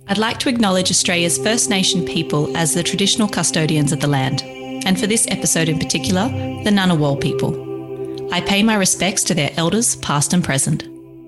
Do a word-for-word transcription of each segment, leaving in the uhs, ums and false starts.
I'd like to acknowledge Australia's First Nation people as the traditional custodians of the land, and for this episode in particular, the Ngunnawal people. I pay my respects to their elders, past and present.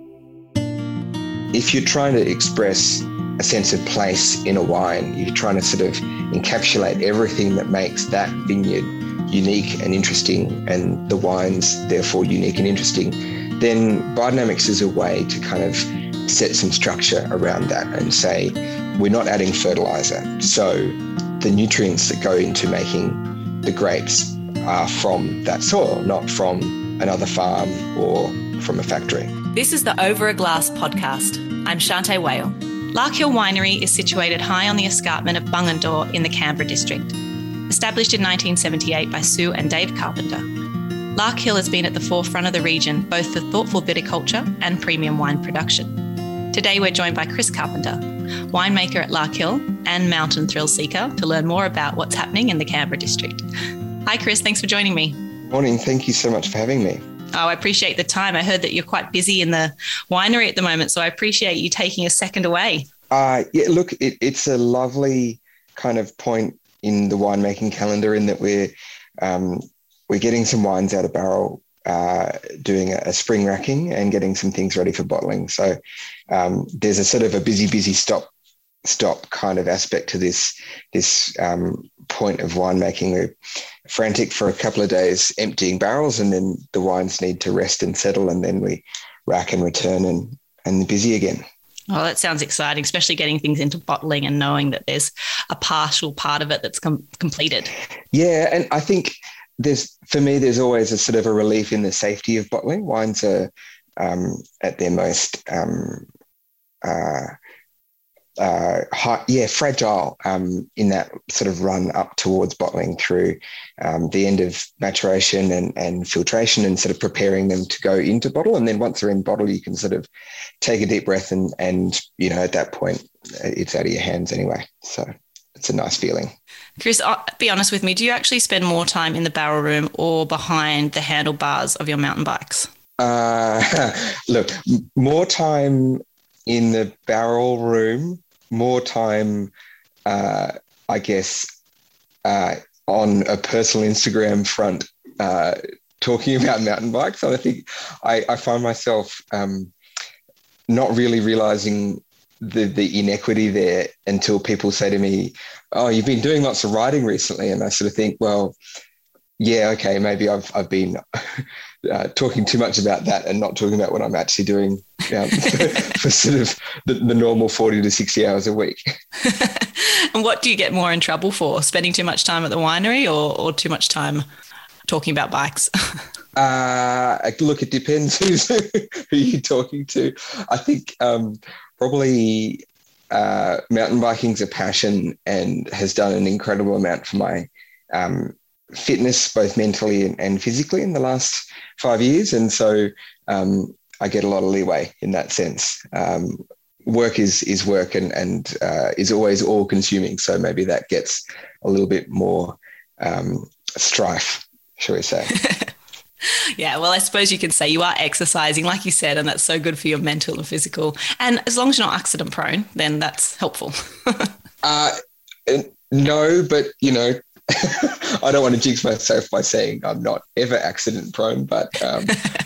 If you're trying to express a sense of place in a wine, you're trying to sort of encapsulate everything that makes that vineyard unique and interesting, and the wines therefore unique and interesting, then biodynamics is a way to kind of set some structure around that and say, we're not adding fertilizer. So the nutrients that go into making the grapes are from that soil, not from another farm or from a factory. This is the Over a Glass podcast. I'm Shantay Wale. Lark Hill Winery is situated high on the escarpment of Bungendore in the Canberra district. Established in nineteen seventy-eight by Sue and Dave Carpenter, Lark Hill has been at the forefront of the region, both for thoughtful viticulture and premium wine production. Today we're joined by Chris Carpenter, winemaker at Lark Hill and mountain thrill seeker, to learn more about what's happening in the Canberra district. Hi Chris, thanks for joining me. Morning, thank you so much for having me. Oh, I appreciate the time. I heard that you're quite busy in the winery at the moment, so I appreciate you taking a second away. Uh, yeah, look, it, it's a lovely kind of point in the winemaking calendar in that we're um, we're getting some wines out of barrel, uh, doing a, a spring racking and getting some things ready for bottling. So um, there's a sort of a busy, busy stop, stop kind of aspect to this this um, point of winemaking. We're frantic for a couple of days emptying barrels, and then the wines need to rest and settle, and then we rack and return and and busy again. Oh, that sounds exciting, especially getting things into bottling and knowing that there's a partial part of it that's com- completed. Yeah, and I think there's, for me, there's always a sort of a relief in the safety of bottling. Wines are um, at their most, um, uh, uh, high, yeah, fragile um, in that sort of run up towards bottling through um, the end of maturation and, and filtration and sort of preparing them to go into bottle. And then once they're in bottle, you can sort of take a deep breath and, and you know, at that point, it's out of your hands anyway. So it's a nice feeling. Chris, be honest with me. Do you actually spend more time in the barrel room or behind the handlebars of your mountain bikes? Uh, look, more time in the barrel room, more time, uh, I guess, uh, on a personal Instagram front, uh, talking about mountain bikes. And I think I, I find myself um, not really realising the the inequity there until people say to me, oh, you've been doing lots of riding recently. And I sort of think, well, yeah, okay, maybe I've I've been uh, talking too much about that and not talking about what I'm actually doing um, for, for sort of the, the normal forty to sixty hours a week. And what do you get more in trouble for? Spending too much time at the winery or, or too much time talking about bikes? uh, look, it depends who's, who you're talking to. I think um, probably uh, mountain biking's a passion and has done an incredible amount for my um fitness, both mentally and, and physically, in the last five years. And so um, I get a lot of leeway in that sense. Um, work is is work and, and uh, is always all consuming. So maybe that gets a little bit more um, strife, shall we say. Yeah, well, I suppose you can say you are exercising, like you said, and that's so good for your mental and physical. And as long as you're not accident prone, then that's helpful. uh, no, but, you know, I don't want to jinx myself by saying I'm not ever accident prone, but um,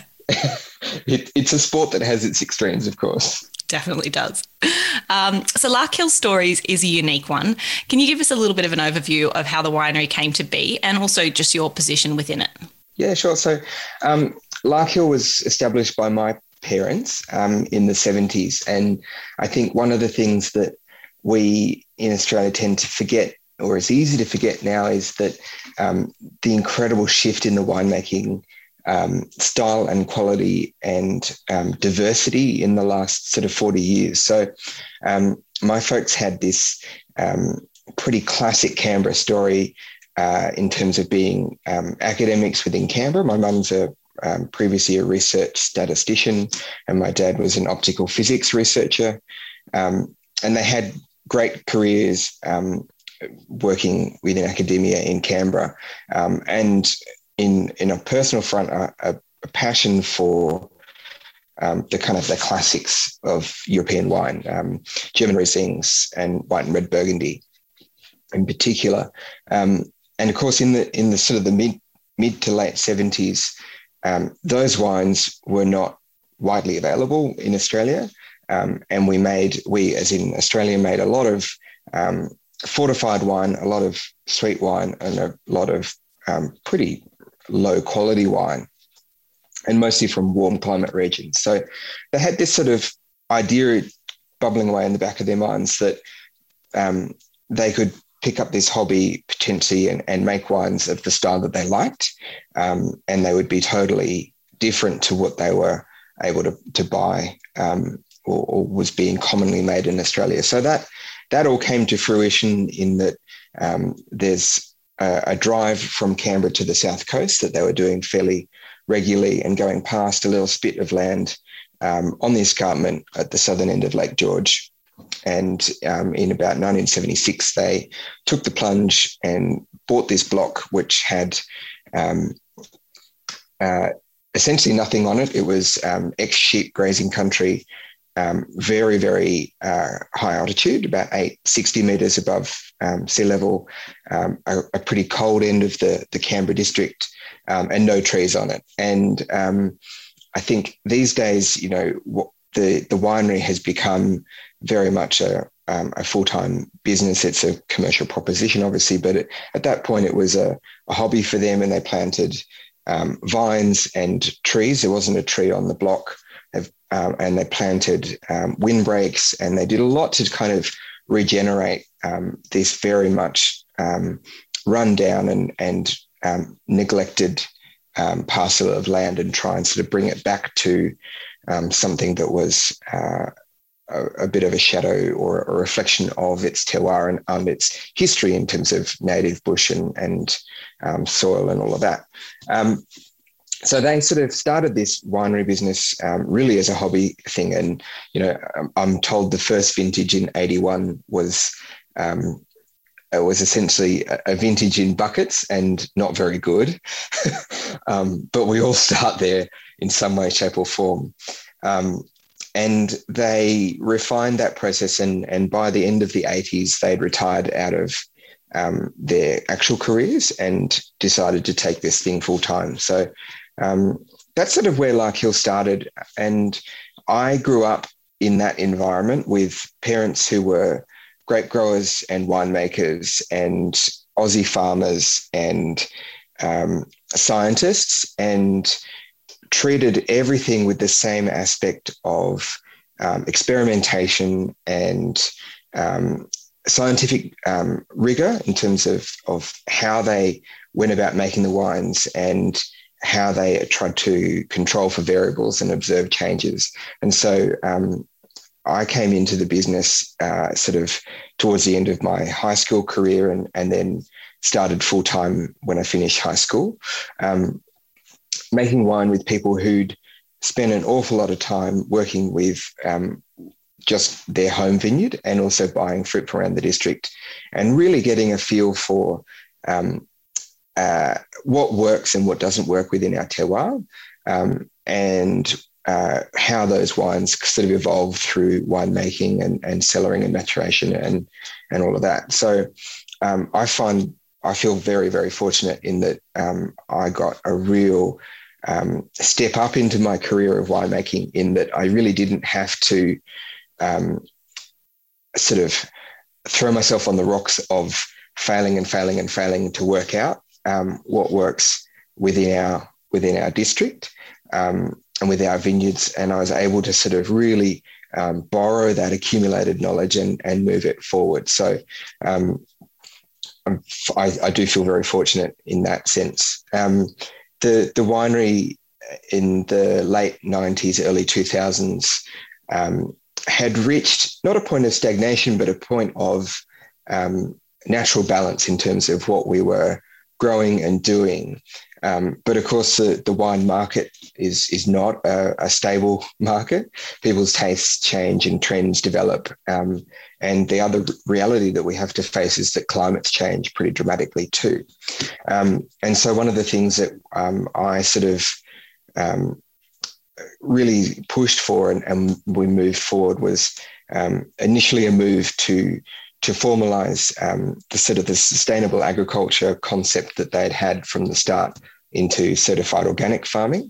it, it's a sport that has its extremes, of course. Definitely does. Um, so Lark Hill Stories is a unique one. Can you give us a little bit of an overview of how the winery came to be and also just your position within it? Yeah, sure. So um, Lark Hill was established by my parents um, in the seventies. And I think one of the things that we in Australia tend to forget, or it's easy to forget now, is that um, the incredible shift in the winemaking um, style and quality and um, diversity in the last sort of forty years. So um, my folks had this um, pretty classic Canberra story uh, in terms of being um, academics within Canberra. My mum's a um, previously a research statistician, and my dad was an optical physics researcher. Um, and they had great careers um, working within academia in Canberra, um, and in in a personal front, a, a passion for um, the kind of the classics of European wine, um, German Rieslings and white and red Burgundy in particular. Um, and of course, in the in the sort of the mid mid to late seventies, um, those wines were not widely available in Australia. Um, and we made, we as in Australia, made a lot of um, fortified wine, a lot of sweet wine, and a lot of um, pretty low quality wine, and mostly from warm climate regions. So they had this sort of idea bubbling away in the back of their minds that um, they could pick up this hobby potentially and, and make wines of the style that they liked, um, and they would be totally different to what they were able to, to buy um, or, or was being commonly made in Australia. So that that all came to fruition in that um, there's a, a drive from Canberra to the south coast that they were doing fairly regularly and going past a little spit of land um, on the escarpment at the southern end of Lake George. And um, in about nineteen seventy-six, they took the plunge and bought this block, which had um, uh, essentially nothing on it. It was um, ex-sheep grazing country, um, very, very uh, high altitude, about eight sixty metres above um, sea level, um, a, a pretty cold end of the, the Canberra district, um, and no trees on it. And um, I think these days, you know, what the, the winery has become very much a, um, a full-time business. It's a commercial proposition, obviously, but it, at that point it was a, a hobby for them, and they planted um, vines and trees. There wasn't a tree on the block, um, and they planted um, windbreaks, and they did a lot to kind of regenerate um, this very much um, run down and, and um, neglected um, parcel of land, and try and sort of bring it back to um, something that was uh, A, a bit of a shadow or a reflection of its terroir and um, its history in terms of native bush and, and um, soil and all of that. Um, so they sort of started this winery business um, really as a hobby thing. And, you know, I'm, I'm told the first vintage in eighty-one was um, it was essentially a, a vintage in buckets and not very good. um, but we all start there in some way, shape or form. Um, And they refined that process, and, and by the end of the eighties, they'd retired out of um, their actual careers and decided to take this thing full time. So um, that's sort of where Larkhill started. And I grew up in that environment with parents who were grape growers and winemakers and Aussie farmers and um, scientists, and treated everything with the same aspect of um, experimentation and um, scientific um, rigor in terms of, of how they went about making the wines and how they tried to control for variables and observe changes. And so um, I came into the business uh, sort of towards the end of my high school career, and, and then started full-time when I finished high school. Um, making wine with people who'd spent an awful lot of time working with um, just their home vineyard and also buying fruit from around the district, and really getting a feel for um, uh, what works and what doesn't work within our terroir, um, and uh, how those wines sort of evolve through winemaking and, and cellaring and maturation and, and all of that. So um, I find I feel very, very fortunate in that um, I got a real um, step up into my career of winemaking, in that I really didn't have to um, sort of throw myself on the rocks of failing and failing and failing to work out um, what works within our within our district um, and with our vineyards. And I was able to sort of really um, borrow that accumulated knowledge and, and move it forward. So um, I, I do feel very fortunate in that sense. Um, the the winery in the late nineties, early two thousands um, had reached not a point of stagnation, but a point of um, natural balance in terms of what we were growing and doing. Um, but of course, the, the wine market is is not a, a stable market. People's tastes change and trends develop. Um, and the other reality that we have to face is that climates change pretty dramatically too. Um, and so one of the things that um, I sort of um, really pushed for and, and we moved forward was um, initially a move to to formalise um, the sort of the sustainable agriculture concept that they'd had from the start into certified organic farming,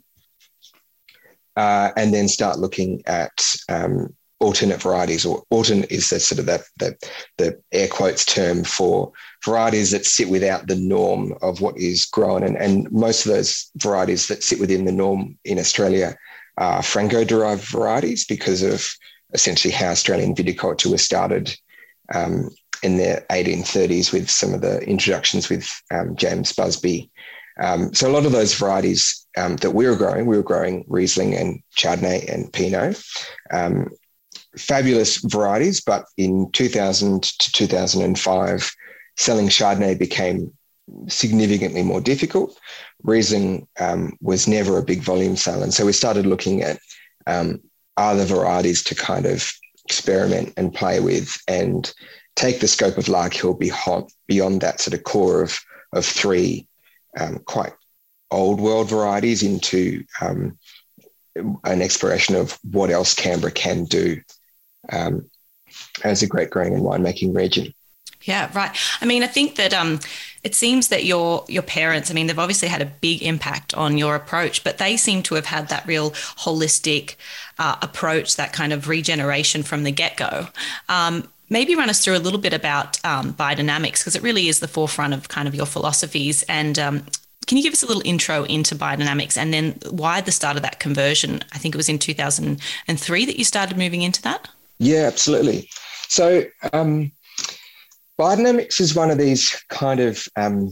uh, and then start looking at um, alternate varieties, or alternate is the sort of that the, the air quotes term for varieties that sit without the norm of what is grown. And, and most of those varieties that sit within the norm in Australia are Franco-derived varieties because of essentially how Australian viticulture was started um, in the eighteen thirties with some of the introductions with um, James Busby. Um, so a lot of those varieties um, that we were growing, we were growing Riesling and Chardonnay and Pinot. Um, fabulous varieties, but in two thousand to two thousand five, selling Chardonnay became significantly more difficult. Riesling um, was never a big volume sale. And so we started looking at um, other varieties to kind of experiment and play with and take the scope of Lark Hill beyond, beyond that sort of core of, of three um, quite old world varieties into um, an exploration of what else Canberra can do um, as a great growing and winemaking region. Yeah, right. I mean, I think that um, it seems that your your parents, I mean, they've obviously had a big impact on your approach, but they seem to have had that real holistic uh, approach, that kind of regeneration from the get-go. Um, maybe run us through a little bit about um, biodynamics, because it really is the forefront of kind of your philosophies. And um, can you give us a little intro into biodynamics and then why the start of that conversion? I think it was in two thousand three that you started moving into that? Yeah, absolutely. So um, biodynamics is one of these kind of um,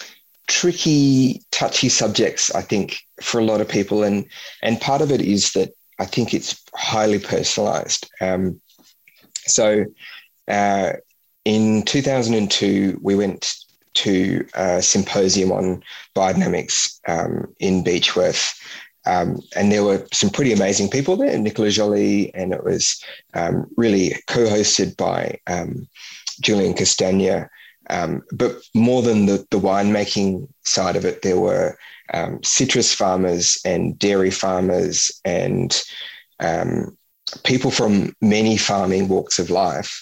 tricky, touchy subjects, I think, for a lot of people. And, and part of it is that I think it's highly personalised. Um, so uh, in two thousand two, we went to a symposium on biodynamics um, in Beechworth. Um, and there were some pretty amazing people there, Nicola Joly, and it was um, really co-hosted by um, Julian Castagna. Um, but more than the, the winemaking side of it, there were um, citrus farmers and dairy farmers and um, people from many farming walks of life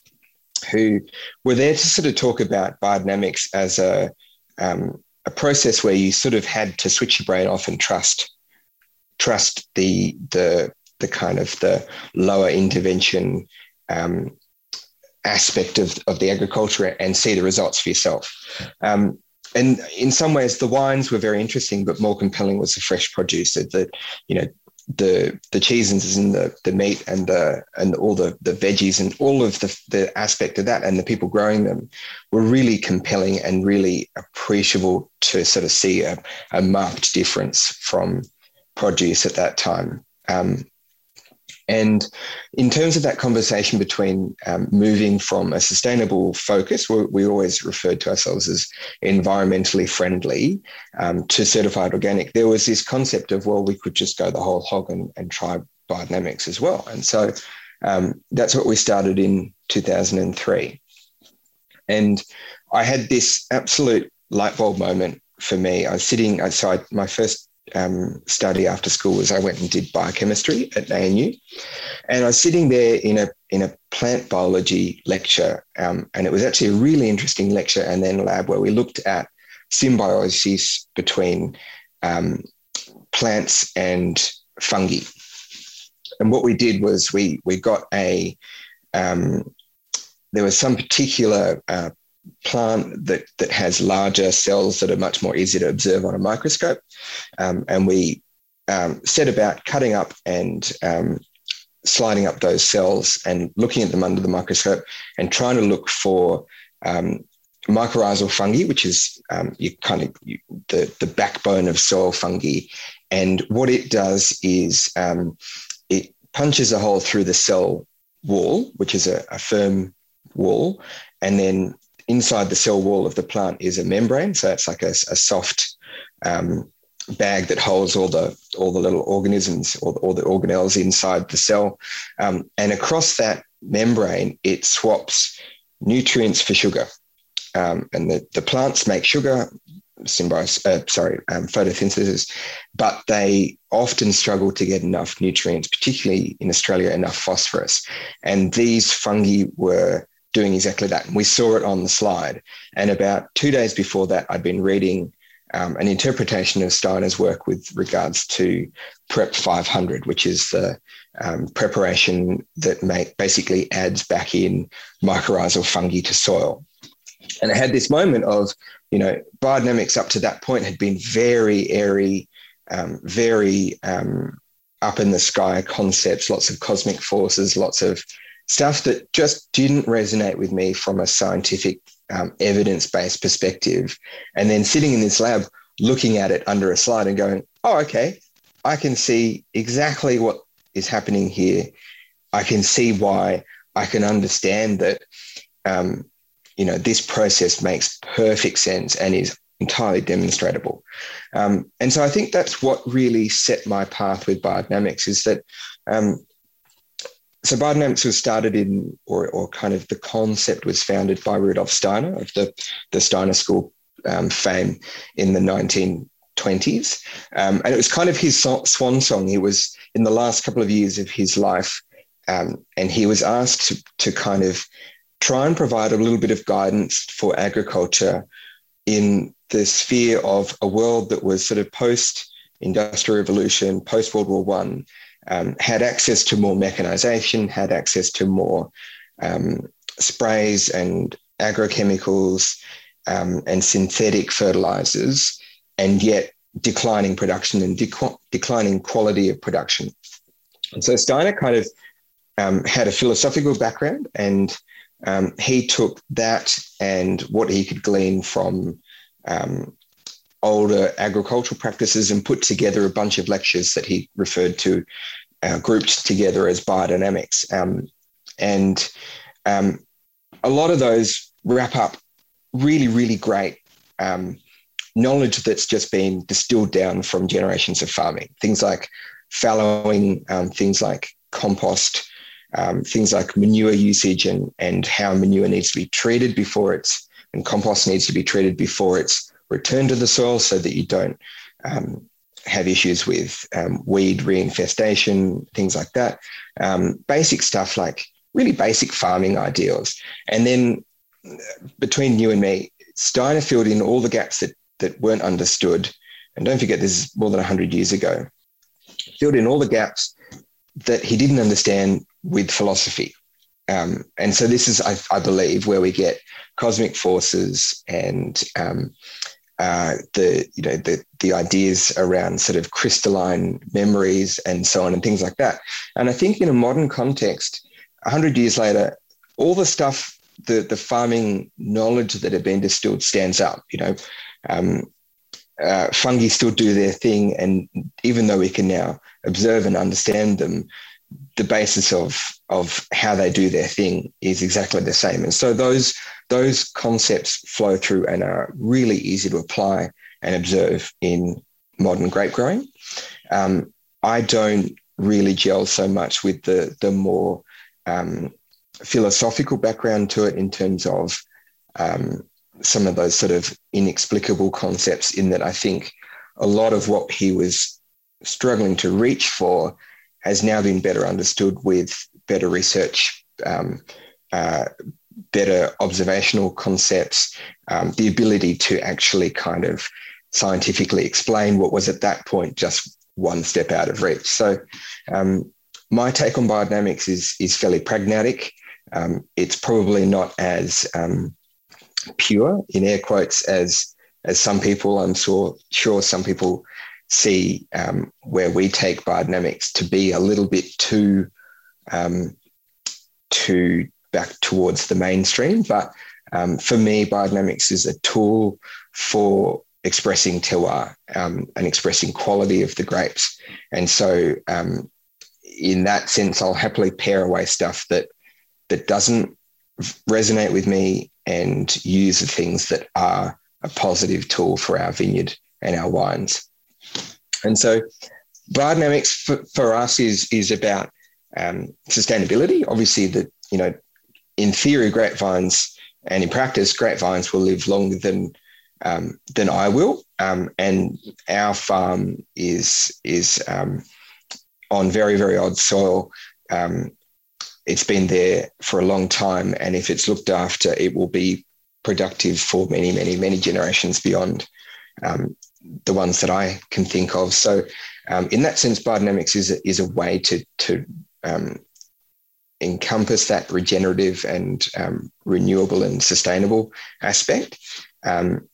who were there to sort of talk about biodynamics as a, um, a process where you sort of had to switch your brain off and trust trust the the the kind of the lower intervention um, aspect of, of the agriculture and see the results for yourself. Um, and in some ways, the wines were very interesting, but more compelling was the fresh produce. That you know the the cheeses and the the meat and the and all the the veggies and all of the the aspect of that and the people growing them were really compelling and really appreciable to sort of see a, a marked difference from produce at that time. Um, and in terms of that conversation between um, moving from a sustainable focus, we, we always referred to ourselves as environmentally friendly, um, to certified organic, there was this concept of, well, we could just go the whole hog and, and try biodynamics as well. And so um, that's what we started in two thousand three. And I had this absolute light bulb moment for me. I was sitting outside my first Um, study after school was I went and did biochemistry at A N U, and I was sitting there in a in a plant biology lecture, um, and it was actually a really interesting lecture and then lab where we looked at symbiosis between um, plants and fungi. And what we did was we we got a um, there was some particular uh, plant that that has larger cells that are much more easy to observe on a microscope, um, and we um, set about cutting up and um, sliding up those cells and looking at them under the microscope and trying to look for um, mycorrhizal fungi, which is um, you kind of you, the the backbone of soil fungi. And what it does is um, it punches a hole through the cell wall, which is a, a firm wall, and then inside the cell wall of the plant is a membrane. So it's like a, a soft um, bag that holds all the all the little organisms or all the organelles inside the cell. Um, and across that membrane, it swaps nutrients for sugar. Um, and the, the plants make sugar symbiosis, uh, sorry, um, photosynthesis, but they often struggle to get enough nutrients, particularly in Australia, enough phosphorus. And these fungi were doing exactly that. And we saw it on the slide. And about two days before that, I'd been reading um, an interpretation of Steiner's work with regards to Prep five hundred, which is the um, preparation that make, basically adds back in mycorrhizal fungi to soil. And I had this moment of, you know, biodynamics up to that point had been very airy, um, very um, up in the sky concepts, lots of cosmic forces, lots of stuff that just didn't resonate with me from a scientific, um, evidence-based perspective. And then sitting in this lab, looking at it under a slide and going, oh, okay, I can see exactly what is happening here. I can see why. I can understand that, um, you know, this process makes perfect sense and is entirely demonstrable. Um, and so I think that's what really set my path with biodynamics, is that, um, so biodynamics was started in, or, or kind of the concept was founded by Rudolf Steiner of the, the Steiner School um, fame in the nineteen twenties. Um, and it was kind of his so- swan song. He was in the last couple of years of his life, um, and he was asked to, to kind of try and provide a little bit of guidance for agriculture in the sphere of a world that was sort of post-industrial revolution, post-World War One, um, had access to more mechanization, had access to more um, sprays and agrochemicals um, and synthetic fertilizers, and yet declining production and dec- declining quality of production. And so Steiner kind of um, had a philosophical background, and Um, he took that and what he could glean from um, older agricultural practices and put together a bunch of lectures that he referred to, uh, grouped together as biodynamics. Um, and um, a lot of those wrap up really, really great um, knowledge that's just been distilled down from generations of farming. Things like fallowing, um, things like compost, Um, things like manure usage and, and how manure needs to be treated before it's, and compost needs to be treated before it's returned to the soil so that you don't um, have issues with um, weed reinfestation, things like that. Um, basic stuff like really basic farming ideals. And then between you and me, Steiner filled in all the gaps that, that weren't understood. And don't forget, this is more than one hundred years ago. Filled in all the gaps that he didn't understand with philosophy. Um, and so this is, I, I believe, where we get cosmic forces and um, uh, the, you know, the, the ideas around sort of crystalline memories and so on and things like that. And I think in a modern context, one hundred years later, all the stuff, the, the farming knowledge that had been distilled stands up. You know, um, uh, fungi still do their thing. And even though we can now observe and understand them, the basis of, of how they do their thing is exactly the same. And so those, those concepts flow through and are really easy to apply and observe in modern grape growing. Um, I don't really gel so much with the, the more um, philosophical background to it in terms of um, some of those sort of inexplicable concepts, in that I think a lot of what he was struggling to reach for has now been better understood with better research, um, uh, better observational concepts, um, the ability to actually kind of scientifically explain what was at that point just one step out of reach. So um, my take on biodynamics is, is fairly pragmatic. Um, it's probably not as um, pure, in air quotes, as, as some people, I'm sure, sure some people see um, where we take biodynamics to be a little bit too, um, too back towards the mainstream. But um, for me, biodynamics is a tool for expressing terroir um, and expressing quality of the grapes. And so um, in that sense, I'll happily pare away stuff that, that doesn't resonate with me and use the things that are a positive tool for our vineyard and our wines. And so biodynamics for, for us is, is about um, sustainability. Obviously, the, you know, in theory, grapevines, and in practice, grapevines will live longer than um, than I will. Um, and our farm is is um, on very, very odd soil. Um, it's been there for a long time, and if it's looked after, it will be productive for many, many, many generations beyond um, the ones that I can think of. So um, in that sense, biodynamics is a, is a way to, to um, encompass that regenerative and um, renewable and sustainable aspect um,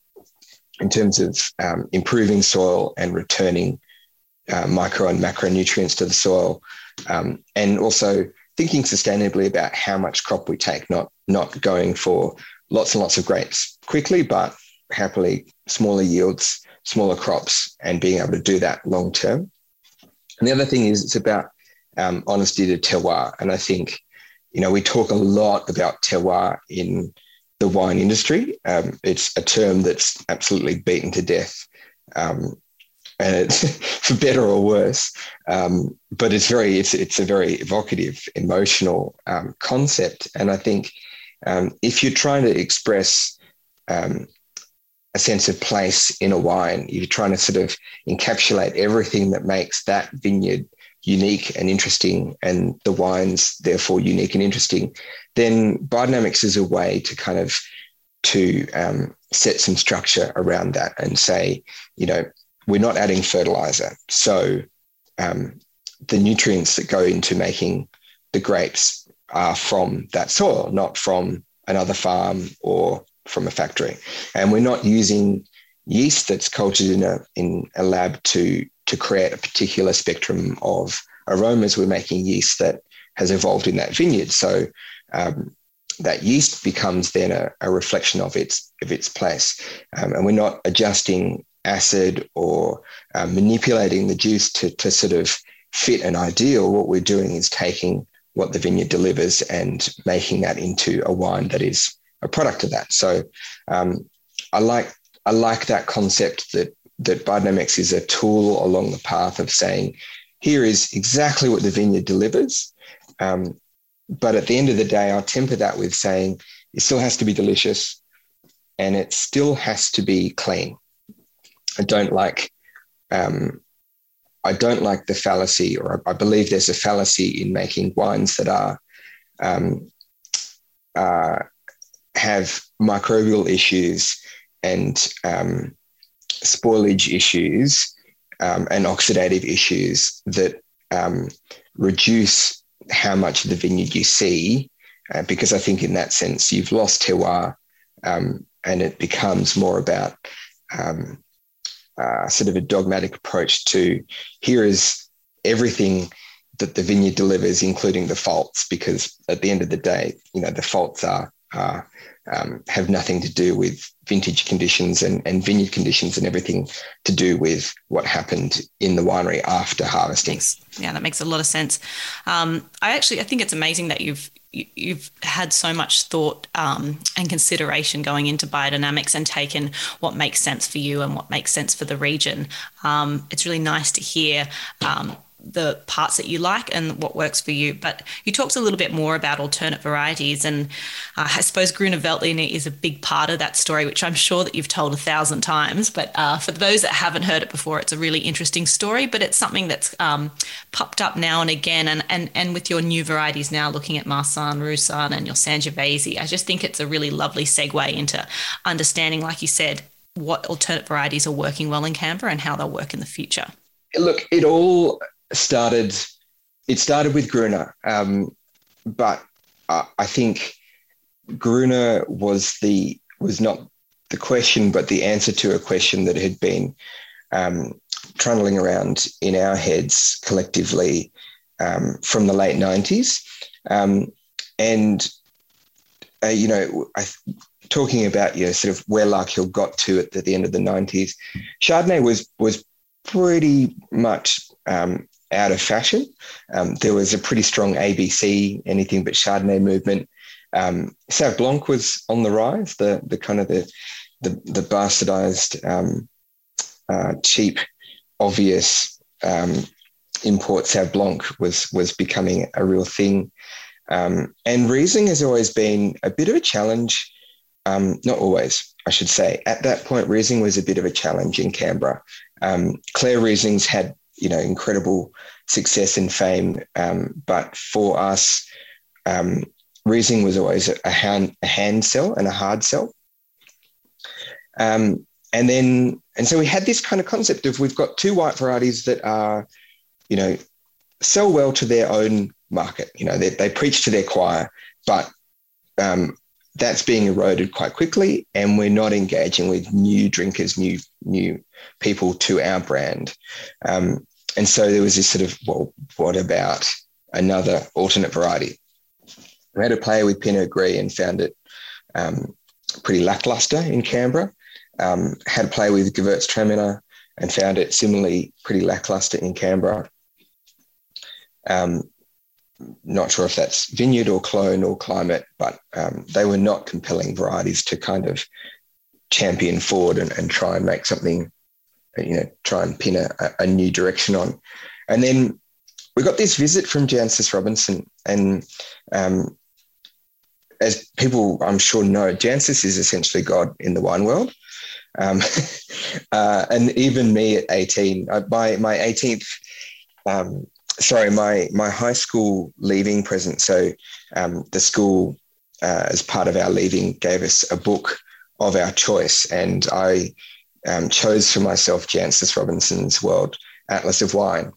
in terms of um, improving soil and returning uh, micro and macronutrients to the soil, um, and also thinking sustainably about how much crop we take, not, not going for lots and lots of grapes quickly, but happily smaller yields, smaller crops, and being able to do that long term. And the other thing is it's about um, honesty to terroir. And I think, you know, we talk a lot about terroir in the wine industry. Um, it's a term that's absolutely beaten to death, um, and it's for better or worse. Um, but it's very, it's it's a very evocative, emotional um, concept. And I think um, if you're trying to express um, a sense of place in a wine, you're trying to sort of encapsulate everything that makes that vineyard unique and interesting, and the wines therefore unique and interesting, then biodynamics is a way to kind of to um, set some structure around that and say, you know, we're not adding fertilizer. So um, the nutrients that go into making the grapes are from that soil, not from another farm or from a factory. And we're not using yeast that's cultured in a in a lab to to create a particular spectrum of aromas. We're making yeast that has evolved in that vineyard. So um, that yeast becomes then a, a reflection of its of its place. Um, and we're not adjusting acid or uh, manipulating the juice to, to sort of fit an ideal. What we're doing is taking what the vineyard delivers and making that into a wine that is a product of that. So um, I like I like that concept that that biodynamics is a tool along the path of saying, here is exactly what the vineyard delivers. Um, but at the end of the day, I'll temper that with saying it still has to be delicious and it still has to be clean. I don't like, um, I don't like the fallacy, or I believe there's a fallacy in making wines that are um, uh, have microbial issues and um, spoilage issues um, and oxidative issues that um, reduce how much of the vineyard you see, uh, because I think in that sense you've lost terroir, um, and it becomes more about um, uh, sort of a dogmatic approach to here is everything that the vineyard delivers, including the faults, because at the end of the day, you know, the faults are, are um, have nothing to do with vintage conditions and, and vineyard conditions, and everything to do with what happened in the winery after harvesting. Thanks. Yeah, that makes a lot of sense. Um, I actually, I think it's amazing that you've you've had so much thought um, and consideration going into biodynamics and taken what makes sense for you and what makes sense for the region. Um, it's really nice to hear um, the parts that you like and what works for you. But you talked a little bit more about alternate varieties, and uh, I suppose Gruner Veltliner is a big part of that story, which I'm sure that you've told a thousand times. But uh, for those that haven't heard it before, it's a really interesting story, but it's something that's um, popped up now and again. And, and, and with your new varieties now, looking at Marsanne, Roussanne and your Sangiovese, I just think it's a really lovely segue into understanding, like you said, what alternate varieties are working well in Canberra and how they'll work in the future. Look, it all started, it started with Gruner, um, but uh, I think Gruner was the, was not the question, but the answer to a question that had been um, trundling around in our heads collectively um, from the late nineties. Um, and, uh, you know, I, talking about, you know, sort of where Larkhill got to at the, the end of the nineties, Chardonnay was, was pretty much um, out of fashion. Um, there was a pretty strong A B C, anything but Chardonnay movement. Um, Sauv Blanc was on the rise, the the kind of the the, the bastardized, um, uh, cheap, obvious um, import Sauv Blanc was was becoming a real thing. Um, and Riesling has always been a bit of a challenge. Um, not always. I should say, at that point, Riesling was a bit of a challenge in Canberra. Um, Clare Riesling's had, you know, incredible success and fame, um, but for us, um, Riesling was always a hand, a hand sell and a hard sell. Um, and then, and so we had this kind of concept of we've got two white varieties that are, you know, sell well to their own market. You know, they, they preach to their choir, but um, that's being eroded quite quickly, and we're not engaging with new drinkers, new new people to our brand. Um, and so there was this sort of, well, what about another alternate variety? We had a play with Pinot Gris and found it um, pretty lackluster in Canberra. Um, had a play with Gewürztraminer and found it similarly pretty lackluster in Canberra. Um, not sure if that's vineyard or clone or climate, but um, they were not compelling varieties to kind of champion forward and, and try and make something, you know, try and pin a, a new direction on. And then we got this visit from Jancis Robinson, and um, as people I'm sure know, Jancis is essentially God in the wine world. Um, uh, and even me at eighteen, uh, my, my eighteenth, um, sorry, my, my high school leaving present. So um, the school, uh, as part of our leaving, gave us a book of our choice. And I um, chose for myself Jancis Robinson's World Atlas of Wine.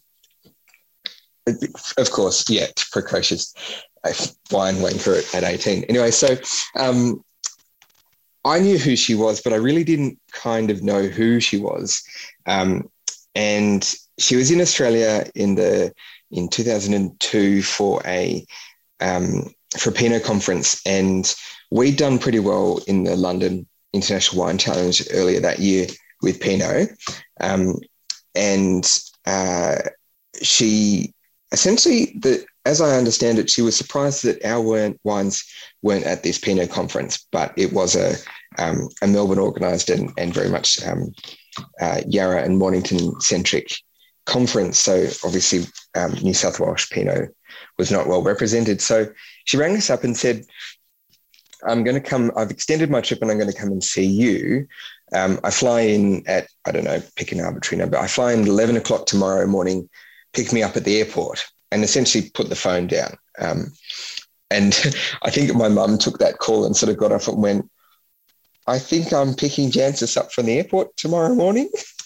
Of course, yeah, precocious wine wanker at eighteen. Anyway, so um, I knew who she was, but I really didn't kind of know who she was. Um, and she was in Australia in the in two thousand two for a um, for a Pinot conference, and we'd done pretty well in the London International Wine Challenge earlier that year with Pinot, um, and uh, she essentially, the, as I understand it, she was surprised that our weren't, wines weren't at this Pinot conference, but it was a um, a Melbourne organised and, and very much um, uh, Yarra and Mornington centric conference. So obviously um, New South Wales Pinot was not well represented. So she rang us up and said, I'm going to come, I've extended my trip and I'm going to come and see you. Um, I fly in at, I don't know, pick an arbitrary number. I fly in at eleven o'clock tomorrow morning, pick me up at the airport, and essentially put the phone down. Um, and I think my mum took that call and sort of got off and went, I think I'm picking Jancis up from the airport tomorrow morning.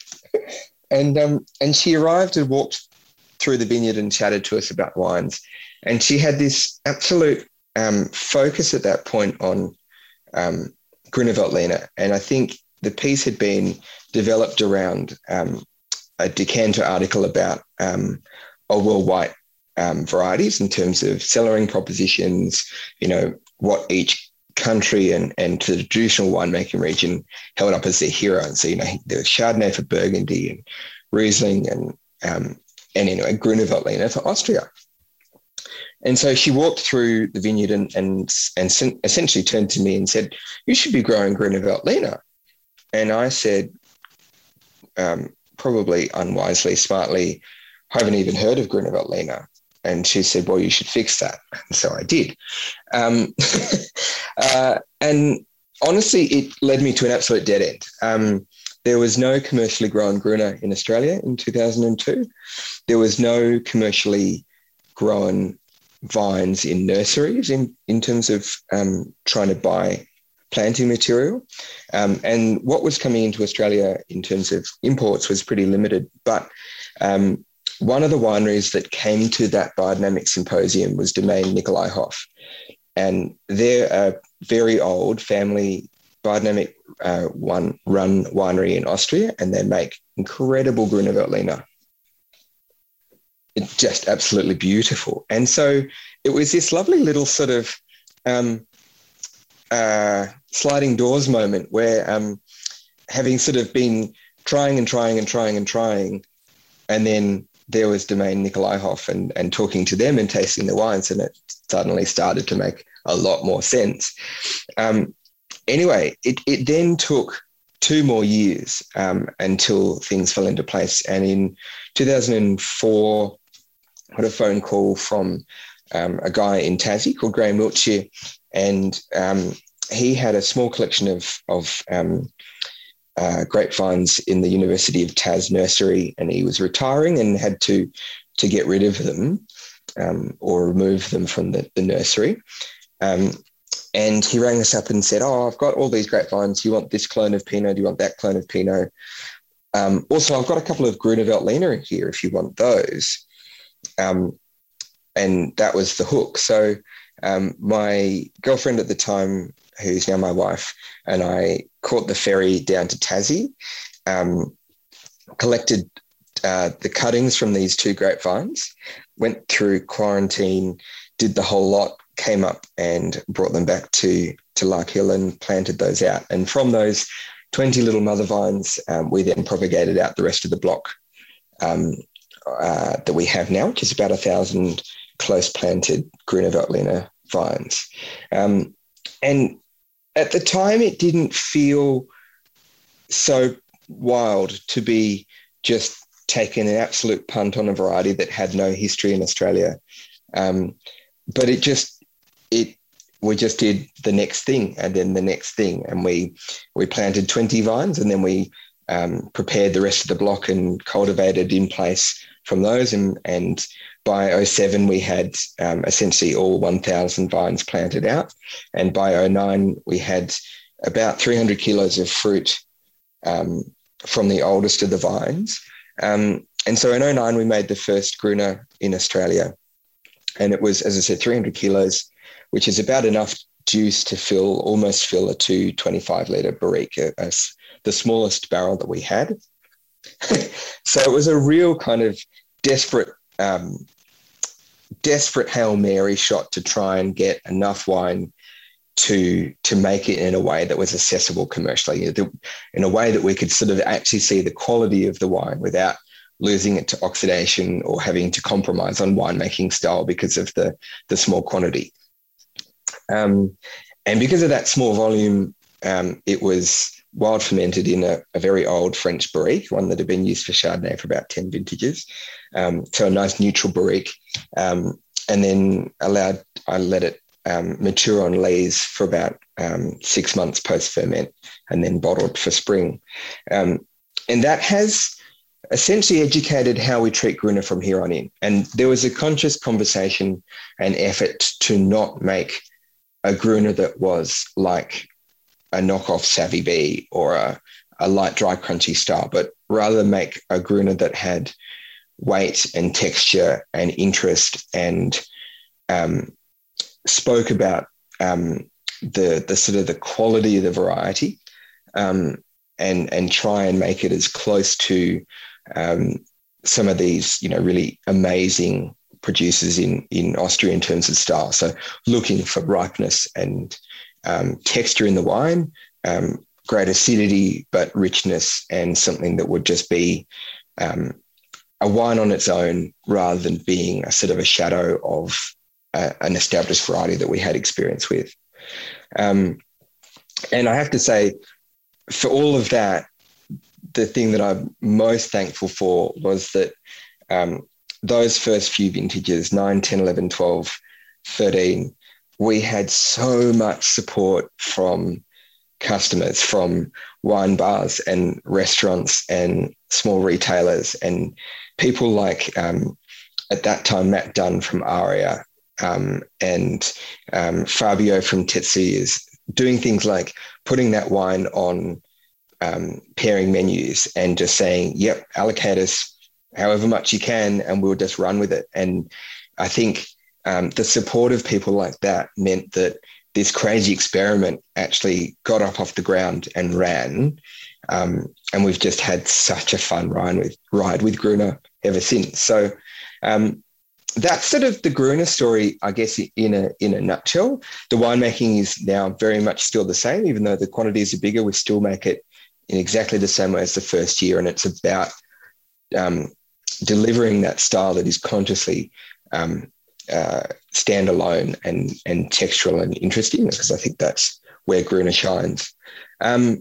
and um, and she arrived and walked through the vineyard and chatted to us about wines. And she had this absolute um, focus at that point on um, Gruner-Veltliner. And I think the piece had been developed around um, a decanter article about um, Old World white um, varieties in terms of cellaring propositions, you know, what each country and, and the traditional winemaking region held up as their hero. And so, you know, there was Chardonnay for Burgundy and Riesling and, um, and anyway, Gruner-Veltliner for Austria. And so she walked through the vineyard and, and, and essentially turned to me and said, you should be growing Gruner-Veltliner. And I said, um, probably unwisely, smartly, I haven't even heard of Gruner-Veltliner. And she said, well, you should fix that. And so I did. Um, uh, and honestly, it led me to an absolute dead end. Um, there was no commercially grown Gruner in Australia in two thousand two. There was no commercially grown vines in nurseries in, in terms of um, trying to buy planting material. Um, and what was coming into Australia in terms of imports was pretty limited. But um, one of the wineries that came to that biodynamic symposium was Domaine Nikolai Hoff. And they're a very old family biodynamic uh, one run winery in Austria, and they make incredible Gruner-Veltliner. It's just absolutely beautiful. And so it was this lovely little sort of um, uh, sliding doors moment where um, having sort of been trying and trying and trying and trying, and then there was Domaine Nikolai Hoff and, and talking to them and tasting the wines, and it suddenly started to make a lot more sense. Um, anyway, it, it then took two more years um, until things fell into place. And in two thousand four, I had a phone call from um, a guy in Tassie called Graham Wiltshire, and um, he had a small collection of, of um, uh, grapevines in the University of Tas nursery, and he was retiring and had to, to get rid of them um, or remove them from the, the nursery. Um, and he rang us up and said, oh, I've got all these grapevines. You want this clone of Pinot? Do you want that clone of Pinot? Um, also, I've got a couple of Gruner Veltliner here if you want those. Um, and that was the hook. So um, my girlfriend at the time, who's now my wife, and I caught the ferry down to Tassie, um, collected uh, the cuttings from these two grapevines, went through quarantine, did the whole lot, came up and brought them back to, to Larkhill and planted those out. And from those twenty little mother vines, um, we then propagated out the rest of the block um, uh, that we have now, which is about a thousand close planted Gruner Veltliner vines. Um, and at the time, it didn't feel so wild to be just taking an absolute punt on a variety that had no history in Australia. Um, but it just, it, we just did the next thing and then the next thing. And we, we planted twenty vines, and then we um, prepared the rest of the block and cultivated in place from those. And, and by oh seven, we had um, essentially all one thousand vines planted out. And by oh nine, we had about three hundred kilos of fruit um, from the oldest of the vines. Um, and so in oh nine, we made the first Gruner in Australia. And it was, as I said, three hundred kilos, which is about enough juice to fill, almost fill a two twenty-five litre barrique, a, a, the smallest barrel that we had. So it was a real kind of desperate, um, desperate Hail Mary shot to try and get enough wine to, to make it in a way that was accessible commercially, in a way that we could sort of actually see the quality of the wine without losing it to oxidation or having to compromise on winemaking style because of the, the small quantity. Um, and because of that small volume, um, it was wild fermented in a, a very old French barrique, one that had been used for Chardonnay for about ten vintages. Um, so a nice neutral barrique. Um, and then allowed, I let it um, mature on lees for about um, six months post-ferment, and then bottled for spring. Um, and that has essentially educated how we treat Gruner from here on in. And there was a conscious conversation and effort to not make a Gruner that was like a knockoff Savvy Bee or a, a light, dry, crunchy style, but rather make a Gruner that had weight and texture and interest and um, spoke about um, the the sort of the quality of the variety um, and and try and make it as close to um, some of these, you know, really amazing producers in, in Austria in terms of style. So looking for ripeness and um, texture in the wine, um, great acidity, but richness, and something that would just be um, a wine on its own rather than being a sort of a shadow of a, an established variety that we had experience with. Um, and I have to say, for all of that, the thing that I'm most thankful for was that um, those first few vintages, nine, ten, eleven, twelve, thirteen, we had so much support from customers, from wine bars and restaurants and small retailers and people like, um, at that time, Matt Dunn from Aria um, and um, Fabio from Tetsi is doing things like putting that wine on um, pairing menus and just saying, yep, allocate us however much you can and we'll just run with it. And I think um, the support of people like that meant that this crazy experiment actually got up off the ground and ran. Um, and we've just had such a fun ride with, ride with Gruner ever since. So um, that's sort of the Gruner story, I guess, in a in a nutshell. The winemaking is now very much still the same, even though the quantities are bigger. We still make it in exactly the same way as the first year, and it's about um, delivering that style that is consciously um, uh, standalone and and textural and interesting, because I think that's where Gruner shines. Um,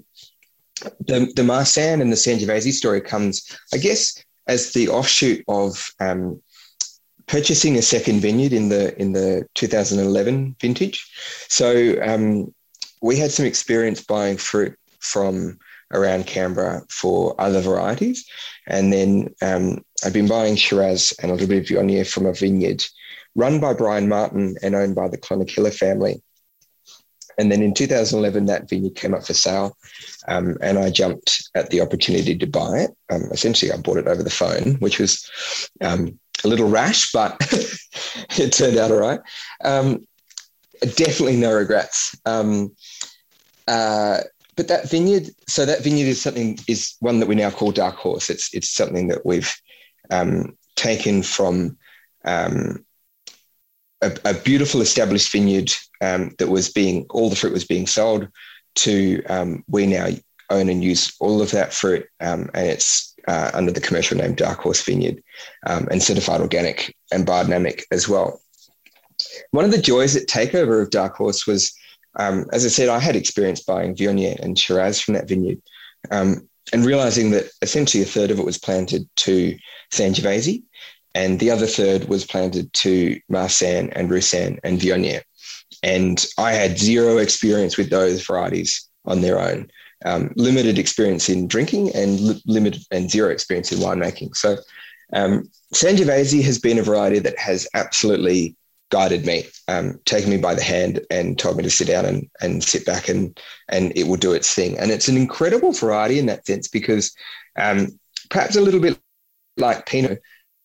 the the Marsanne and the Sangiovese story comes, I guess, as the offshoot of um, purchasing a second vineyard in the in the two thousand eleven vintage. So um, we had some experience buying fruit from around Canberra for other varieties. And then um, I'd been buying Shiraz and a little bit of Viognier from a vineyard run by Brian Martin and owned by the Clonakilla family. And then in two thousand eleven, that vineyard came up for sale, um, and I jumped at the opportunity to buy it. Um, essentially, I bought it over the phone, which was um, a little rash, but it turned out all right. Um, definitely no regrets. Um, uh, but that vineyard, so that vineyard is something, is one that we now call Dark Horse. It's it's something that we've um, taken from um, a, a beautiful established vineyard um, that was being, all the fruit was being sold to, um, we now own and use all of that fruit, um, and it's uh, under the commercial name Dark Horse Vineyard, um, and certified organic and biodynamic as well. One of the joys at takeover of Dark Horse was, um, as I said, I had experience buying Viognier and Shiraz from that vineyard, um, and realizing that essentially a third of it was planted to Sangiovese, and the other third was planted to Marsanne and Roussanne and Viognier. And I had zero experience with those varieties on their own. Um, limited experience in drinking and li- limited and zero experience in winemaking. So um, Sangiovese has been a variety that has absolutely guided me, um, taken me by the hand and told me to sit down and, and sit back and, and it will do its thing. And it's an incredible variety in that sense because um, perhaps a little bit like Pinot,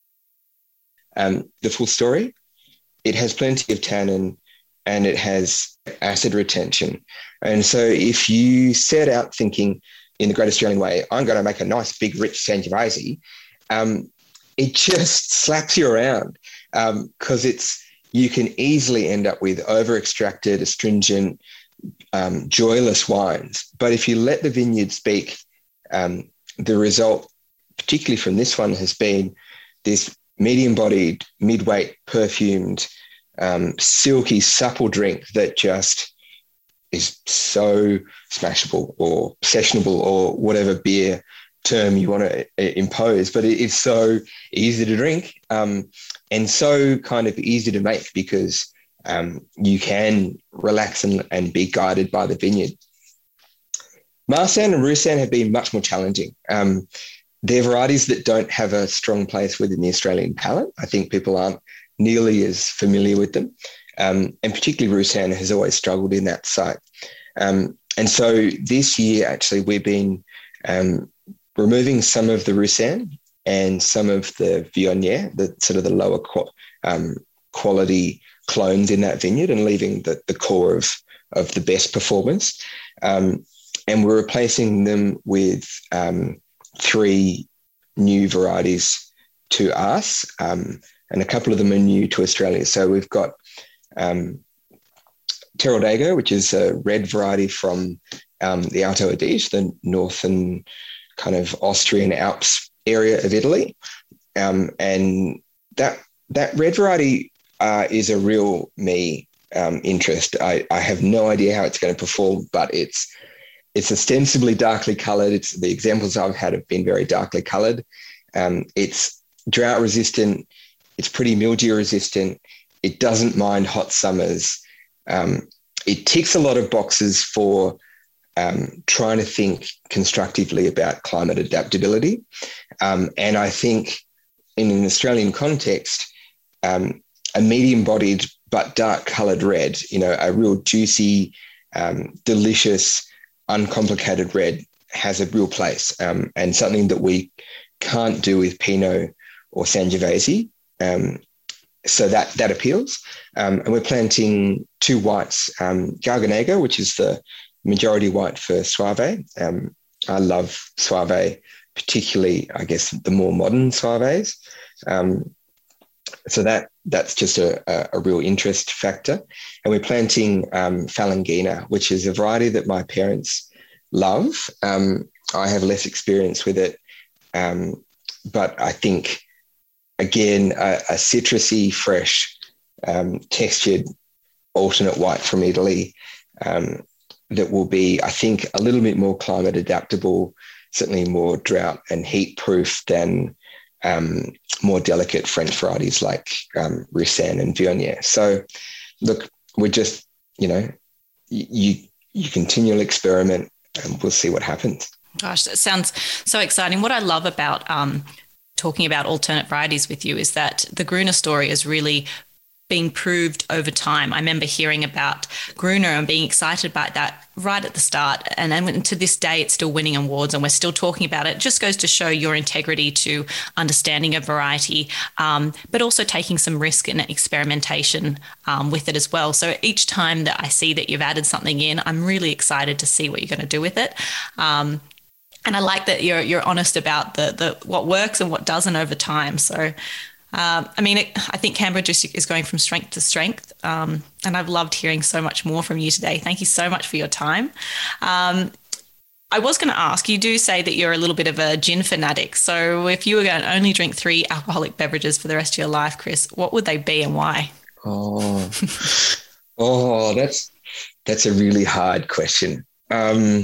um, the full story, it has plenty of tannin and it has acid retention. And so if you set out thinking in the Great Australian Way, I'm going to make a nice, big, rich Sangiovese, um, it just slaps you around because um, it's, you can easily end up with over-extracted, astringent, um, joyless wines. But if you let the vineyard speak, um, the result, particularly from this one, has been this medium-bodied, mid-weight, perfumed, um, silky, supple drink that just is so smashable or sessionable or whatever beer term you want to impose, but it is so easy to drink um, and so kind of easy to make because um, you can relax and, and be guided by the vineyard. Marsanne and Roussanne have been much more challenging. Um, they're varieties that don't have a strong place within the Australian palate. I think people aren't nearly as familiar with them. Um, and particularly Roussanne has always struggled in that site. Um, and so this year, actually, we've been um, removing some of the Roussanne and some of the Viognier, the sort of the lower qu- um, quality clones in that vineyard, and leaving the, the core of, of the best performance. Um, and we're replacing them with um, three new varieties to us, um, and a couple of them are new to Australia. So we've got um, Teroldego, which is a red variety from um, the Alto Adige, the northern kind of Austrian Alps area of Italy. Um, and that that red variety uh, is a real me um, interest. I, I have no idea how it's going to perform, but it's it's ostensibly darkly coloured. It's the examples I've had have been very darkly coloured. Um, it's drought resistant. It's pretty mildew resistant. It doesn't mind hot summers. Um, it ticks a lot of boxes for um, trying to think constructively about climate adaptability. Um, and I think in an Australian context, um, a medium-bodied but dark-coloured red, you know, a real juicy, um, delicious, uncomplicated red has a real place, um, and something that we can't do with Pinot or Sangiovese. Um, so that that appeals. Um, and we're planting two whites, um, Garganega, which is the majority white for Soave. Um, I love Soave, particularly, I guess, the more modern Soaves. Um, so that that's just a, a, a real interest factor. And we're planting um, Falangina, which is a variety that my parents love. Um, I have less experience with it, um, but I think, again, a, a citrusy, fresh, um, textured alternate white from Italy um, that will be, I think, a little bit more climate adaptable, certainly more drought and heat proof than um, more delicate French varieties like um, Roussanne and Viognier. So, look, we're just, you know, you you continually experiment, and we'll see what happens. Gosh, that sounds so exciting. What I love about um, talking about alternate varieties with you is that the Gruner story is really being proved over time. I remember hearing about Gruner and being excited about that right at the start. And then to this day, it's still winning awards and we're still talking about it. It just goes to show your integrity to understanding a variety, um, but also taking some risk and experimentation um, with it as well. So each time that I see that you've added something in, I'm really excited to see what you're going to do with it. Um, and I like that you're you're honest about the the what works and what doesn't over time. So Um, I mean, it, I think Canberra District is going from strength to strength, um, and I've loved hearing so much more from you today. Thank you so much for your time. Um, I was going to ask, you do say that you're a little bit of a gin fanatic. So if you were going to only drink three alcoholic beverages for the rest of your life, Chris, what would they be and why? Oh, oh, that's that's a really hard question. Um,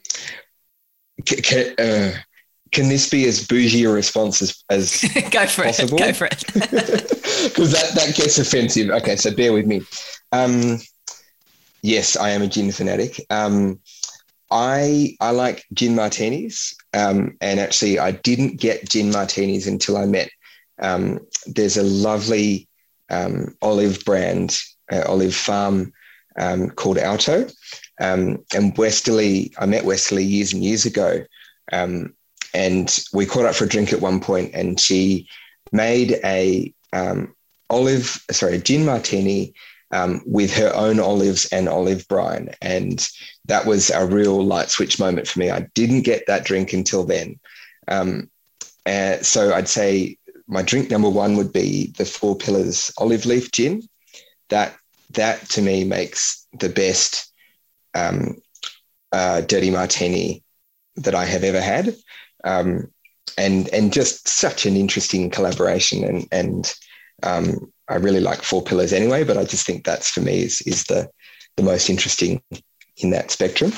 can, can, uh, Can this be as bougie a response as, as Go for possible? it. Go for it. Because that, that gets offensive. Okay, so bear with me. Um, yes, I am a gin fanatic. Um, I I like gin martinis, um, and actually I didn't get gin martinis until I met. Um, there's a lovely um, olive brand, uh, olive farm um, called Alto, um, and Westerly. I met Westerly years and years ago. Um, And we caught up for a drink at one point, and she made a um, olive, sorry, a gin martini um, with her own olives and olive brine. And that was a real light switch moment for me. I didn't get that drink until then. Um, and so I'd say my drink number one would be the Four Pillars olive leaf gin. That, that to me makes the best um, uh, dirty martini that I have ever had. Um, and and just such an interesting collaboration, and and um, I really like Four Pillars anyway, but I just think that's for me is is the the most interesting in that spectrum.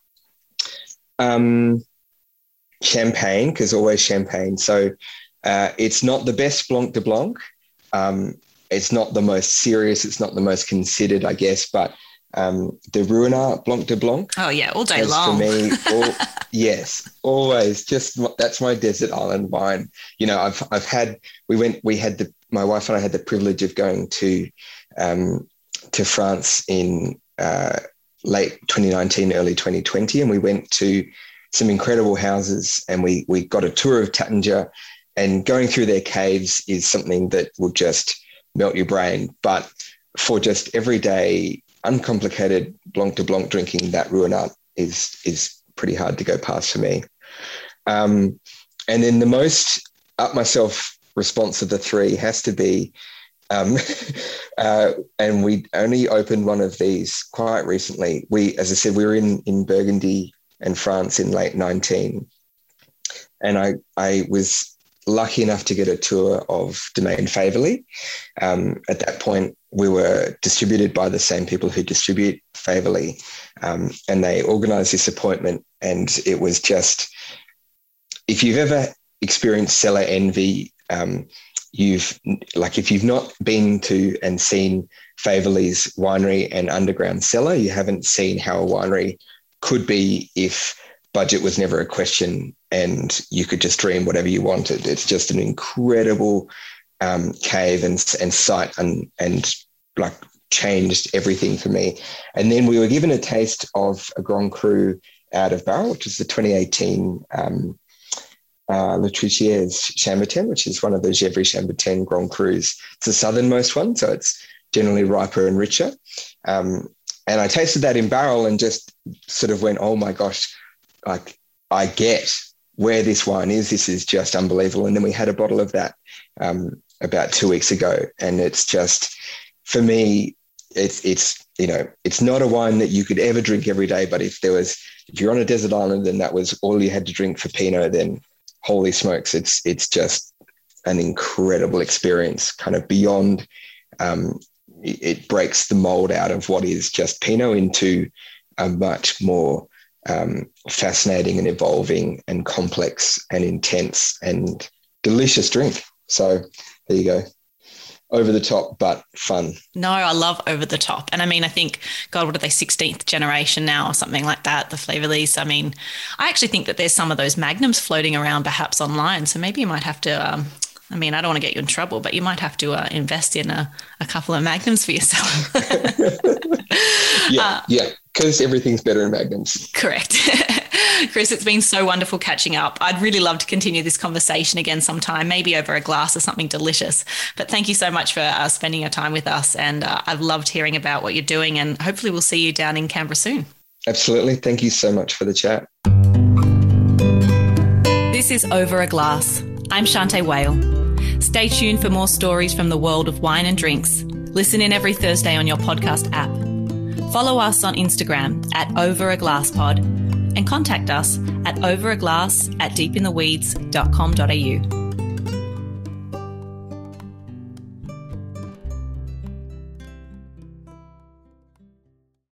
Um, champagne, because always champagne. So uh, it's not the best Blanc de Blanc. Um, it's not the most serious. It's not the most considered, I guess, but um, the Ruinart Blanc de Blanc. Oh yeah, all day long. For me, all, yes, always. Just that's my desert island wine. You know, I've I've had we went we had the my wife and I had the privilege of going to um, to France in uh, late twenty nineteen, early twenty twenty, and we went to some incredible houses, and we we got a tour of Taittinger, and going through their caves is something that will just melt your brain. But for just everyday uncomplicated Blanc de Blanc drinking, that Ruinart is is pretty hard to go past for me. Um, and then the most up myself response of the three has to be, um, uh, and we only opened one of these quite recently. We, as I said, we were in, in Burgundy and France in late nineteen. And I, I was lucky enough to get a tour of Domaine Faverly. Um, at that point, we were distributed by the same people who distribute Faverly, um, and they organised this appointment. And it was just, if you've ever experienced cellar envy, um, you've like if you've not been to and seen Faverly's winery and underground cellar, you haven't seen how a winery could be if budget was never a question and you could just dream whatever you wanted. It's just an incredible um, cave and, and site, and, and like changed everything for me. And then we were given a taste of a Grand Cru out of barrel, which is the twenty eighteen um, uh, Le Trichier's Chambertin, which is one of the Gevrey Chambertin Grand Crus. It's the southernmost one, so it's generally riper and richer. Um, and I tasted that in barrel and just sort of went, oh my gosh, like I get where this wine is. This is just unbelievable. And then we had a bottle of that um, about two weeks ago, and it's just, for me, it's it's you know it's not a wine that you could ever drink every day. But if there was, if you're on a desert island and that was all you had to drink for Pinot, then holy smokes, it's it's just an incredible experience. Kind of beyond, um, it, it breaks the mold out of what is just Pinot into a much more um, fascinating and evolving and complex and intense and delicious drink. So there you go. over the top, but fun. No, I love over the top. And I mean, I think, God, what are they, sixteenth generation now or something like that, the Flavourlies. I mean, I actually think that there's some of those Magnums floating around perhaps online. So maybe you might have to, um, I mean, I don't want to get you in trouble, but you might have to uh, invest in a, a couple of Magnums for yourself. yeah, uh, yeah, because everything's better in Magnums. Correct. Chris, it's been so wonderful catching up. I'd really love to continue this conversation again sometime, maybe over a glass of something delicious. But thank you so much for uh, spending your time with us. And uh, I've loved hearing about what you're doing, and hopefully we'll see you down in Canberra soon. Absolutely. Thank you so much for the chat. This is Over a Glass. I'm Shanteh Wale. Stay tuned for more stories from the world of wine and drinks. Listen in every Thursday on your podcast app. Follow us on Instagram at overaglasspod and contact us at overaglass at deepintheweeds dot com dot a u.